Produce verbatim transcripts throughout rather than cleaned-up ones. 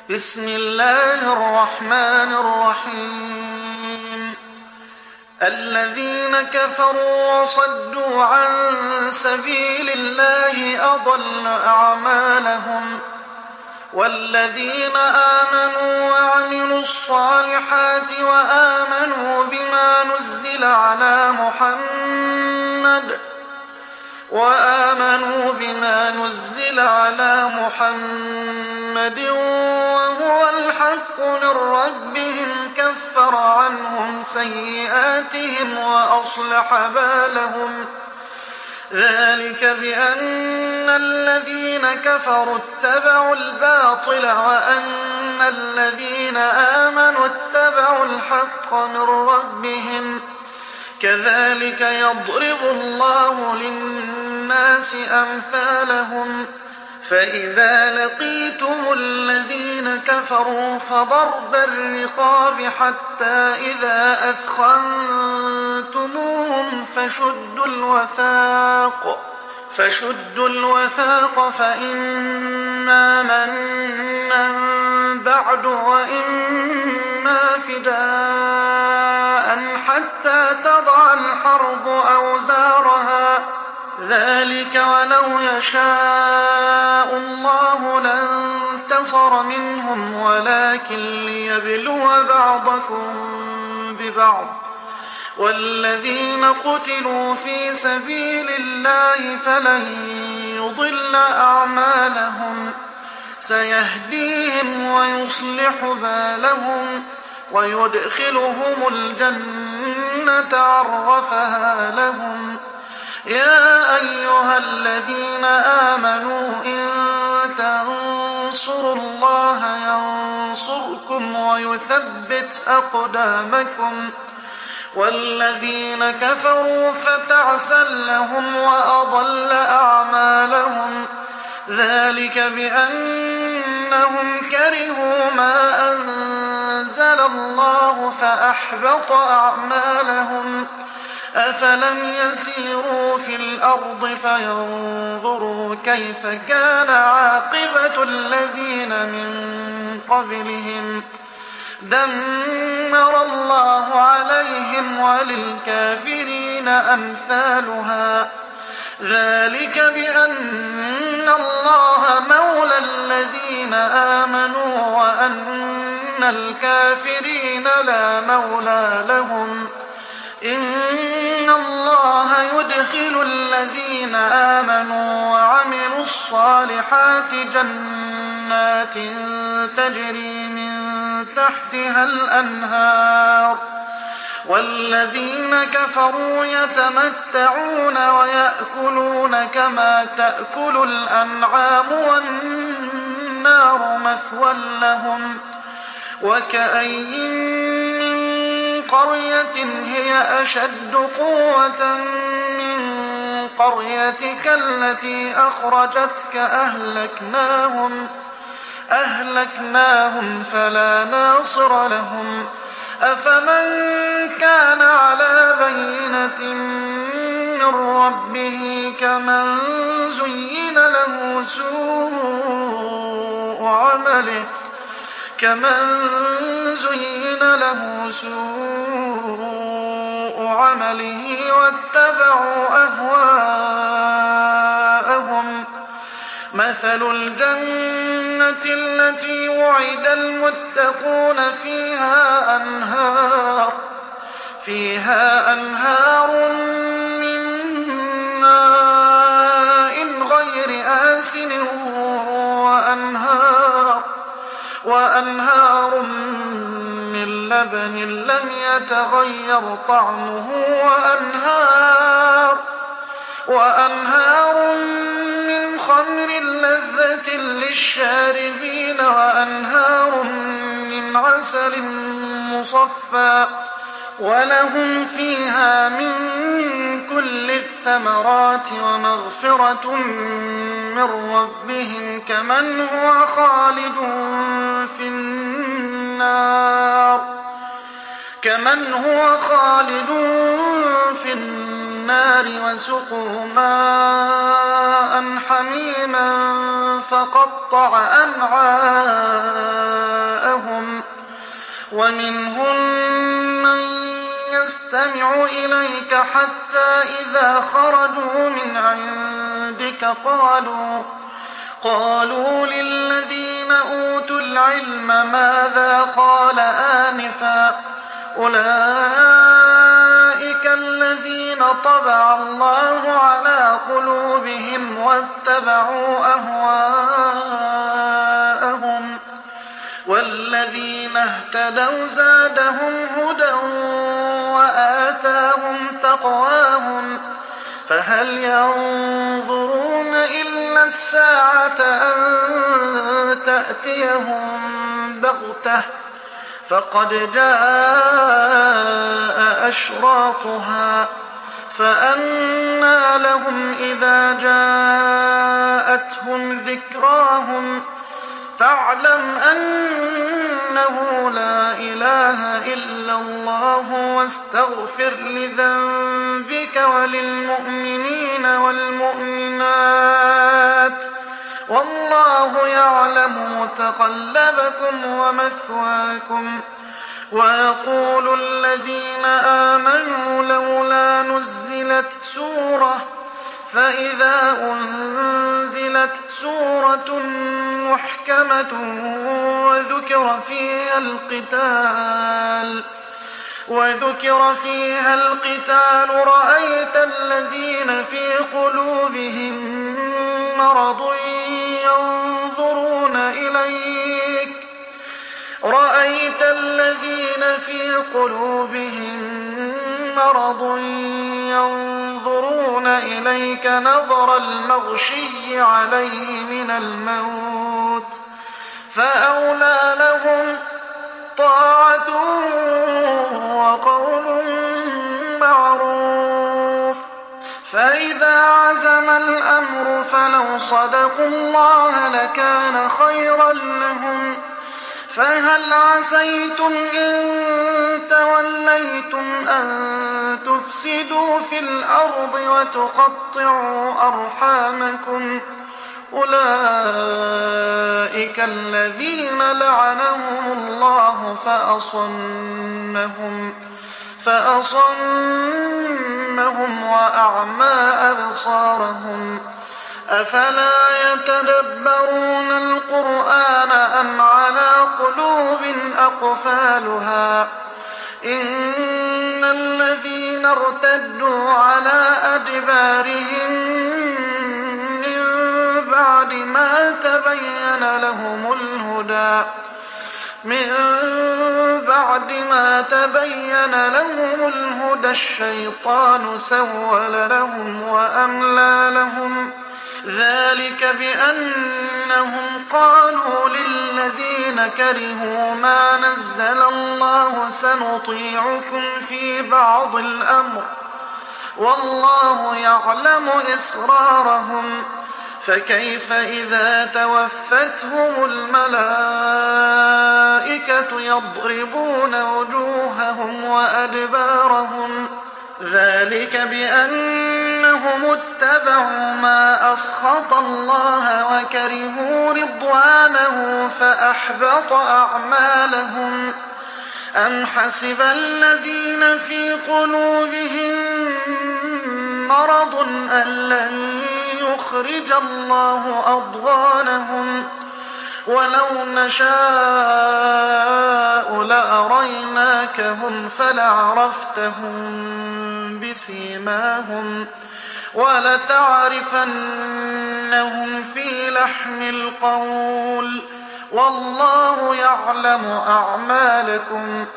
بسم الله الرحمن الرحيم الذين كفروا وصدوا عن سبيل الله أضل أعمالهم والذين آمنوا وعملوا الصالحات وآمنوا بما نزل على محمد وآمنوا بما نزل على محمد وهو الحق من ربهم كفر عنهم سيئاتهم وأصلح بالهم ذلك بأن الذين كفروا اتبعوا الباطل وأن الذين آمنوا اتبعوا الحق من ربهم كذلك يضرب الله للناس أمثالهم فإذا لقيتم الذين كفروا فضرب الرقاب حتى إذا أثخنتموهم فشدوا الوثاق فشدوا الوثاق فإما منا بعد وإما فداء حتى تضع الحرب أوزارها ذلك ولو يشاء الله لانتصر منهم ولكن ليبلو بعضكم ببعض والذين قتلوا في سبيل الله فلن يضل أعمالهم سيهديهم ويصلح بالهم ويدخلهم الجنة عرفها لهم يا أيها الذين آمنوا إن تنصروا الله ينصركم ويثبت أقدامكم والذين كفروا فتعسا لهم وأضل أعمالهم ذلك بأنهم كرهوا ما أنزل الله فأحبط أعمالهم أفلم يسيروا في الأرض فينظروا كيف كان عاقبة الذين من قبلهم دمر الله عليهم وللكافرين أمثالها ذلك بأن الله مولى الذين آمنوا وأن الكافرين لا مولى لهم إن الله يدخل الذين آمنوا وعملوا الصالحات جنات تجري من تحتها الأنهار والذين كفروا يتمتعون ويأكلون كما تأكل الأنعام والنار مثوى لهم وكأين من قرية هي أشد قوة من قريتك التي أخرجتك أهلكناهم أهلكناهم فلا ناصر لهم أفمن كان على بينة من ربه كمن زين له سوء عمله كمن زين له سوء عمله واتبعوا أهواءهم مثل الجنة التي وعد المتقون فيها أنهار فيها أنهار من ماء غير آسن وأنهار وأنهار من لبن لم يتغير طعمه وأنهار وأنهار من خمر لذة للشاربين وأنهار من عسل مصفى ولهم فيها من كل الثمرات ومغفرة من ربهم كمن هو خالد في النار كمن هو خالد في النار وسقوا ماء حميما فقطع أمعاءهم ومنهم من يستمع إليك حتى إذا خرجوا من عندك قالوا قالوا للذين أوتوا العلم ماذا قال آنفا أولئك الذين طبع الله على قلوبهم واتبعوا أهواءهم والذين اهتدوا زادهم هدى وآتاهم تقواهم فهل ينظرون إلا الساعة أن تأتيهم بغتة فقد جاء أشراطها فأنى لهم إذا جاءتهم ذكراهم فاعلم أنه لا إله إلا الله واستغفر لذنبك وللمؤمنين والمؤمنات والله يعلم متقلبكم ومثواكم. ويقول الذين آمنوا لولا نزلت سورة فإذا أنزلت سورة محكمة وذكر فيها القتال وذكر فيها القتال رأيت الذين في قلوبهم مرض ينظرون إليك رأيت الذين في قلوبهم مرض ينظرون إليك نظر المغشي عليه من الموت فأولى لهم طاعة وقول معروف. فإذا عزم الأمر فلو صدقوا الله لكان خيرا لهم فهل عسيتم إن توليتم أن تفسدوا في الأرض وتقطعوا أرحامكم أولئك الذين لعنهم الله فأصمهم فأصمهم وأعمى أبصارهم أفلا يتدبرون القرآن أم على قلوب أقفالها إن الذين ارتدوا على أدبارهم من بعد ما تبين لهم الهدى من بعد ما تبين لهم الهدى الشيطان سول لهم وأملى لهم ذلك بأنهم قالوا للذين كرهوا ما نزل الله سنطيعكم في بعض الأمر والله يعلم إسرارهم فكيف إذا توفتهم الملائكة يضربون وجوههم وأدبارهم ذلك بأنهم اتبعوا ما أسخط الله وكرهوا رضوانه فأحبط أعمالهم أم حسب الذين في قلوبهم مرض أن لن يخرج الله أضغانهم ولو نشاء لأريناكهم فلعرفتهم بسيماهم ولتعرفنهم في لحن القول والله يعلم أعمالكم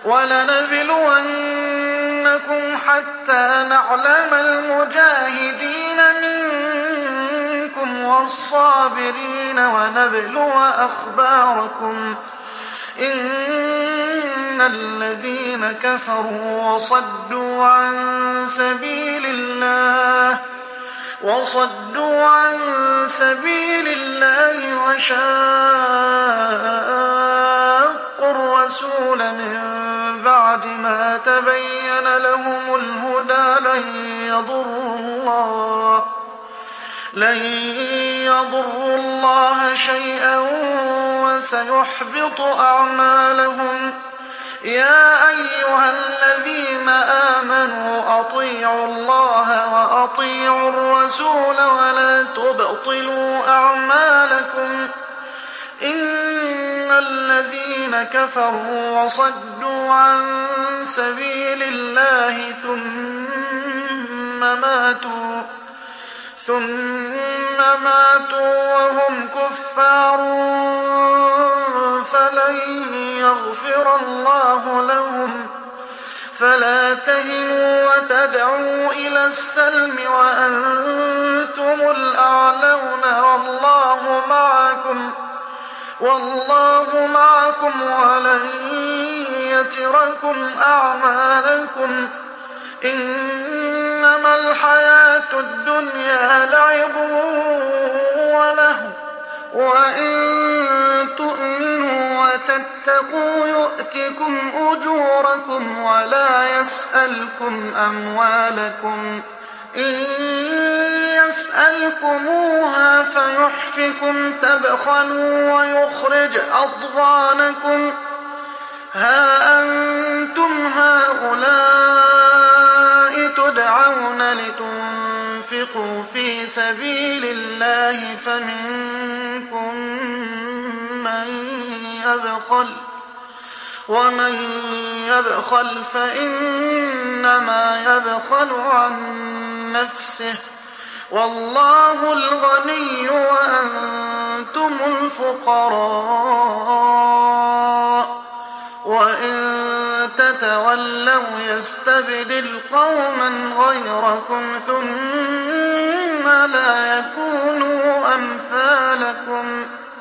ولنبلونكم حتى نعلم المجاهدين منكم والصابرين ونبلو أخباركم إن الذين كفروا وصدوا عن سبيل الله وصدوا عن سبيل الله وشاقوا الرسول من بعد ما تبين لهم الهدى لن يضروا الله لن يضروا الله شيئا وسيحبط أعمالهم يا أيها الذين آمنوا أطيعوا الله وأطيعوا الرسول ولا تبطلوا أعمالكم إن الذين كفروا وصدوا عن سبيل الله ثم ماتوا ثم ماتوا وهم كفار فلن يغفر الله لهم فلا تهنوا وتدعوا إلى السلم وأنتم الأعلون والله معكم والله معكم ولن يتركم أعمالكم إنما الحياة الدنيا لعب وله وإن تؤمنوا وتتقوا يؤتكم أجوركم ولا يسألكم أموالكم إن يسألكموها فيحفكم تبخلوا ويخرج أضغانكم ها أنتم هؤلاء تدعون لتنفقوا في سبيل الله فمنكم من يبخل ومن يبخل فإنما يبخل عن نفسه والله الغني وأنتم الفقراء وإن تتولوا يستبدل قوما غيركم ثم لا يكونوا أمثالكم